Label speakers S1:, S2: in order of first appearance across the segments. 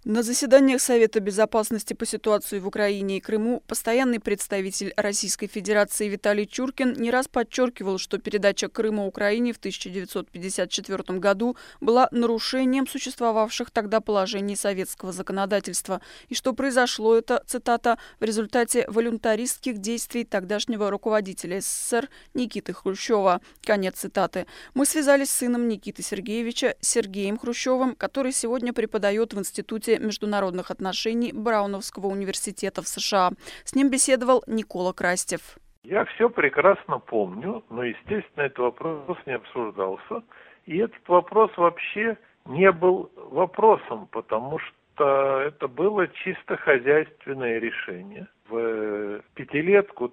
S1: На заседаниях Совета безопасности по ситуации в Украине и Крыму постоянный представитель Российской Федерации Виталий Чуркин не раз подчеркивал, что передача Крыма Украине в 1954 году была нарушением существовавших тогда положений советского законодательства, и что произошло это, цитата, в результате волюнтаристских действий тогдашнего руководителя СССР Никиты Хрущева. Конец цитаты. Мы связались с сыном Никиты Сергеевича, Сергеем Хрущевым, который сегодня преподает в Институте международных отношений Брауновского университета в США. С ним беседовал Никола Крастев.
S2: Я все прекрасно помню, но, естественно, этот вопрос не обсуждался. И этот вопрос вообще не был вопросом, потому что это было чисто хозяйственное решение. В пятилетку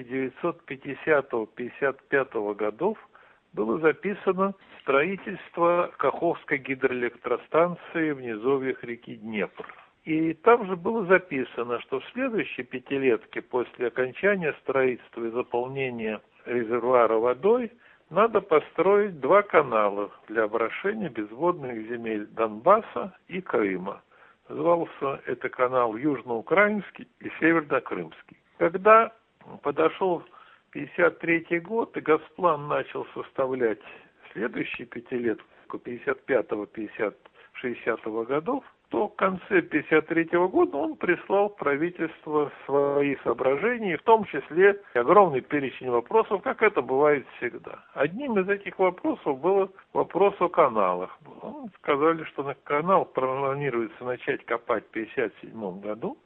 S2: 1950-55 годов было записано строительство Каховской гидроэлектростанции в низовьях реки Днепр. И там же было записано, что в следующей пятилетке после окончания строительства и заполнения резервуара водой надо построить 2 канала для обращения безводных земель Донбасса и Крыма. Назывался это канал Южноукраинский и Севернокрымский. Когда подошел 1953 год, и Госплан начал составлять следующие пятилетку 55-60 годов, то в конце 1953 года он прислал в правительство свои соображения, в том числе огромный перечень вопросов, как это бывает всегда. Одним из этих вопросов был вопрос о каналах. Сказали, что на канал планируется начать копать в 1957 году.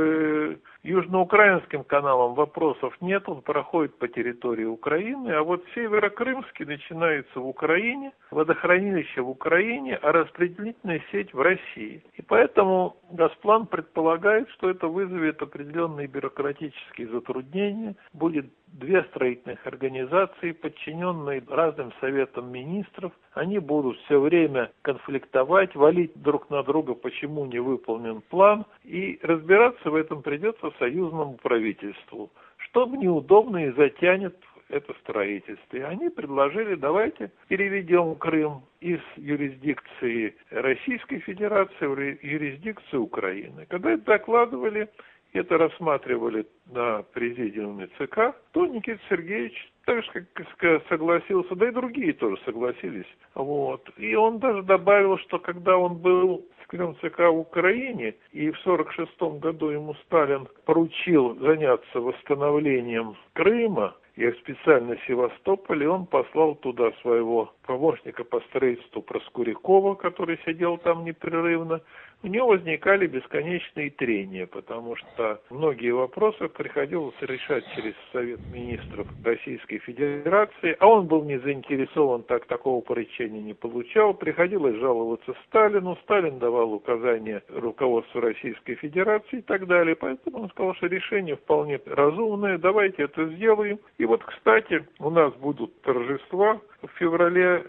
S2: С Южноукраинским каналом вопросов нет, он проходит по территории Украины, а вот Северокрымский начинается в Украине, водохранилище в Украине, а распределительная сеть в России. И поэтому Госплан предполагает, что это вызовет определенные бюрократические затруднения, будет 2 строительных организации, подчиненные разным советам министров, они будут все время конфликтовать, валить друг на друга, почему не выполнен план, и разбираться в этом придется союзному правительству, что неудобно и затянет это строительство. И они предложили, давайте переведем Крым из юрисдикции Российской Федерации в юрисдикцию Украины. Когда это докладывали, это рассматривали на президиуме ЦК, то Никита Сергеевич так же как согласился, да и другие тоже согласились. Вот. И он даже добавил, что когда он был секретарем ЦК в Украине, и в 1946 году ему Сталин поручил заняться восстановлением Крыма, и специально Севастополь, и он послал туда своего помощника по строительству Проскурякова, который сидел там непрерывно. У него возникали бесконечные трения, потому что многие вопросы приходилось решать через Совет министров Российской Федерации, а он был не заинтересован, такого поручения не получал. Приходилось жаловаться Сталину, Сталин давал указания руководству Российской Федерации и так далее. Поэтому он сказал, что решение вполне разумное, давайте это сделаем. И вот, кстати, у нас будут торжества в феврале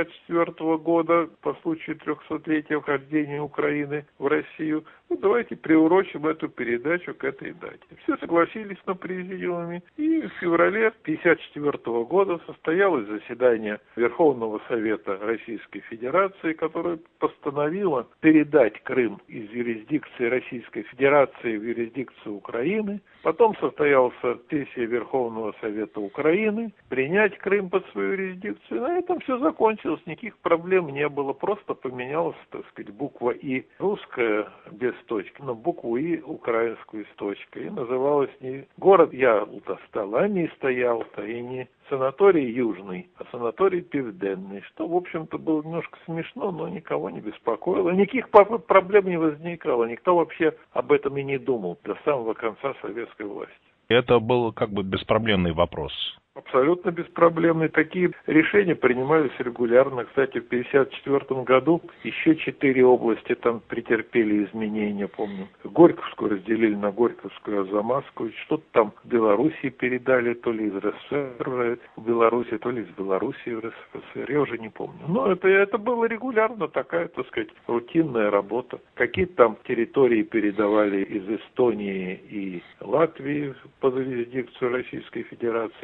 S2: 1954 года по случаю 300-летия вхождения Украины в Россию. Ну, давайте приурочим эту передачу к этой дате. Все согласились на президиуме, и в феврале 1954 года состоялось заседание Верховного Совета Российской Федерации, которое постановило передать Крым из юрисдикции Российской Федерации в юрисдикцию Украины. Потом состоялась сессия Верховного Совета Украины, принять Крым под свою юрисдикцию. На этом все закончилось, никаких проблем не было, просто поменялась, буква «И» русская без точки, на букву «И» украинскую с точкой. И называлась не город Ялта стал, а место Ялта, и не санаторий Южный, а санаторий Південний, что, в общем-то, было немножко смешно, но никого не беспокоило. Никаких проблем не возникало, никто вообще об этом и не думал до самого конца советской власти.
S3: Это был беспроблемный вопрос.
S2: Абсолютно беспроблемные. Такие решения принимались регулярно. Кстати, в 1954 году еще 4 области там претерпели изменения, помню. Горьковскую разделили на Горьковскую, Арзамасскую. Что-то там в Белоруссии передали, то ли из РСФСР в Беларуси, то ли из Белоруссии в РСФСР. Я уже не помню. Но это было регулярно, такая, рутинная работа. Какие-то там территории передавали из Эстонии и Латвии под юрисдикцию Российской Федерации, небольшие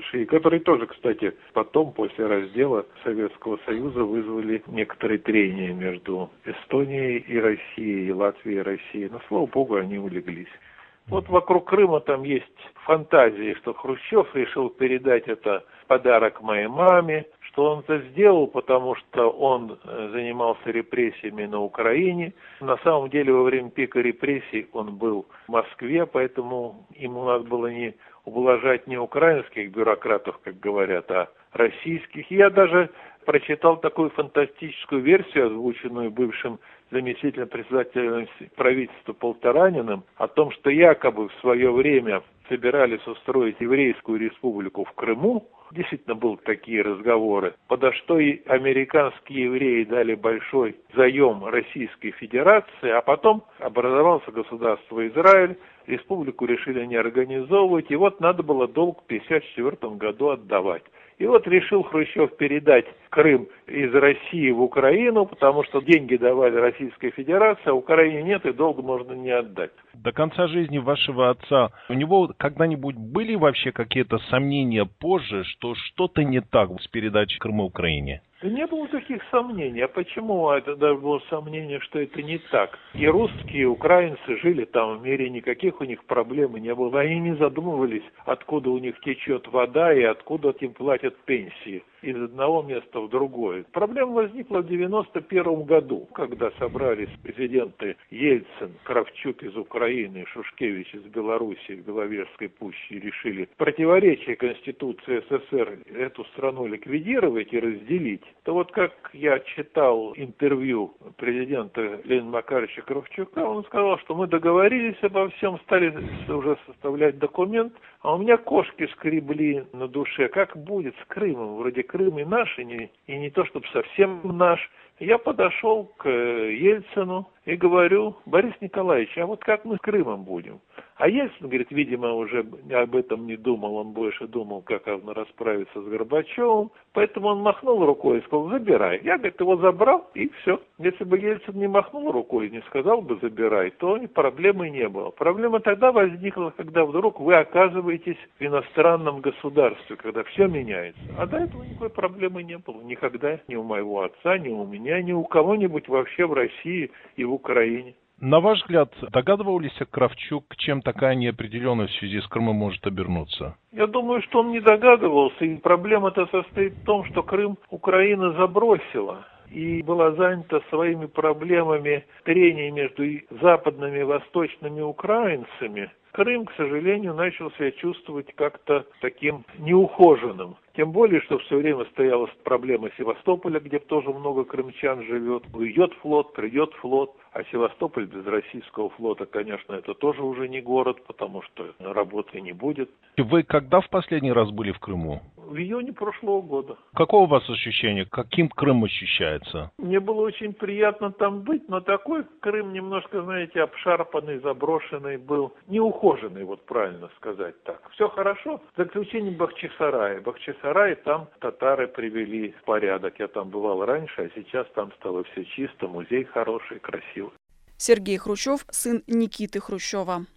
S2: большие, которые тоже, кстати, потом, после раздела Советского Союза, вызвали некоторые трения между Эстонией и Россией, и Латвией и Россией. Но, слава богу, они улеглись. Вот вокруг Крыма там есть фантазии, что Хрущев решил передать это подарок моей маме, что он это сделал, потому что он занимался репрессиями на Украине. На самом деле, во время пика репрессий он был в Москве, поэтому ему надо было не ублажать не украинских бюрократов, как говорят, а российских. Я даже прочитал такую фантастическую версию, озвученную бывшим заместителем председателя правительства Полтораниным, о том, что якобы в свое время собирались устроить еврейскую республику в Крыму. Действительно, были такие разговоры. Подо что и американские евреи дали большой заем Российской Федерации, а потом образовался государство Израиль, республику решили не организовывать, и вот надо было долг в 1954 году отдавать. И вот решил Хрущев передать Крым из России в Украину, потому что деньги давали Российская Федерация, а Украине нет, и долг можно не отдать.
S3: До конца жизни вашего отца у него когда-нибудь были вообще какие-то сомнения позже, что что-то не так с передачей Крыма Украине?
S2: Да не было таких сомнений. А почему это даже было сомнение, что это не так? И русские, и украинцы жили там в мире, никаких у них проблем не было. Они не задумывались, откуда у них течет вода и откуда им платят пенсии из одного места в другое. Проблема возникла в 1991 году, когда собрались президенты Ельцин, Кравчук из Украины, Шушкевич из Белоруссии в Беловежской пуще и решили противоречие Конституции СССР эту страну ликвидировать и разделить. То вот как я читал интервью президента Леонида Макаровича Кравчука, он сказал, что мы договорились обо всем, стали уже составлять документ, а у меня кошки скребли на душе. Как будет с Крымом? Вроде Крым и наш, и не то, чтобы совсем наш. Я подошел к Ельцину и говорю: Борис Николаевич, а вот как мы с Крымом будем? А Ельцин, говорит, видимо, уже об этом не думал, он больше думал, как он расправиться с Горбачевым. Поэтому он махнул рукой и сказал: забирай. Я, говорит, его забрал, и все. Если бы Ельцин не махнул рукой и не сказал бы забирай, то проблемы не было. Проблема тогда возникла, когда вдруг вы оказываетесь в иностранном государстве, когда все меняется. А до этого никакой проблемы не было. Никогда ни у моего отца, ни у меня, ни у кого-нибудь вообще в России и в Украине.
S3: На ваш взгляд, догадывались Кравчук, чем такая неопределенность в связи с Крымом может обернуться?
S2: Я думаю, что он не догадывался, и проблема-то состоит в том, что Крым Украина забросила и была занята своими проблемами трений между западными и восточными украинцами. Крым, к сожалению, начал себя чувствовать как-то таким неухоженным. Тем более, что все время стояла проблема Севастополя, где тоже много крымчан живет. Уйдет флот, придет флот. А Севастополь без российского флота, конечно, это тоже уже не город, потому что работы не будет.
S3: Вы когда в последний раз были в Крыму?
S2: В июне прошлого года.
S3: Какое у вас ощущение? Каким Крым ощущается?
S2: Мне было очень приятно там быть, но такой Крым немножко, знаете, обшарпанный, заброшенный был. Неухоженный, вот правильно сказать так. Все хорошо, за исключением Бахчисарая. Бахчисарай там татары привели в порядок. Я там бывал раньше, а сейчас там стало все чисто, музей хороший, красивый.
S1: Сергей Хрущев, сын Никиты Хрущева.